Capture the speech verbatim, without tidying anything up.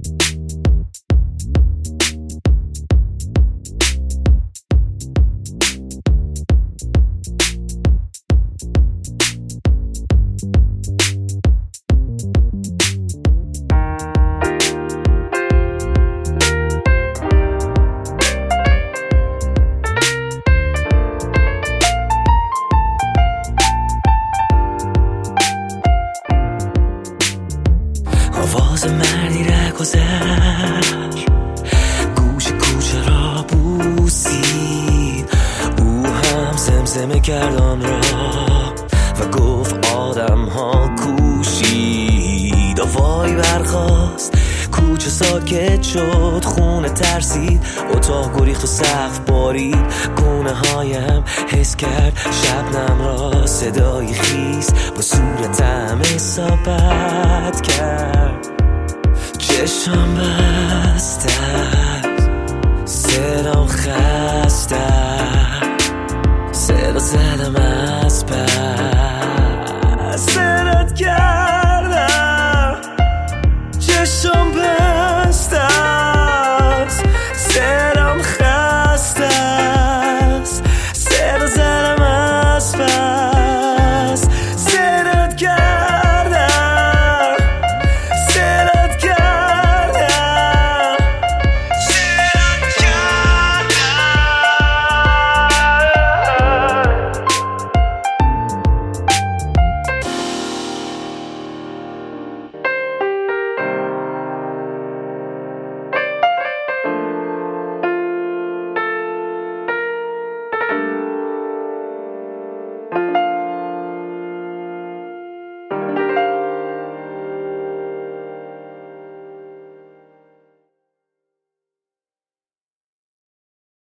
آواز مردی رهگذر گوش کوچه را بوسید، او هم زمزمه کرد آن را و گفت آدم ها کوشید. آوایی برخاست، کوچه ساکت شد، خونه ترسید، اتاق گریخت و سقف بارید. گونه هایم حس کرد شبنم را، صدای خیس با صورتم اصابت کرد. چشم بسته صدام خسته، صدا زدم از پر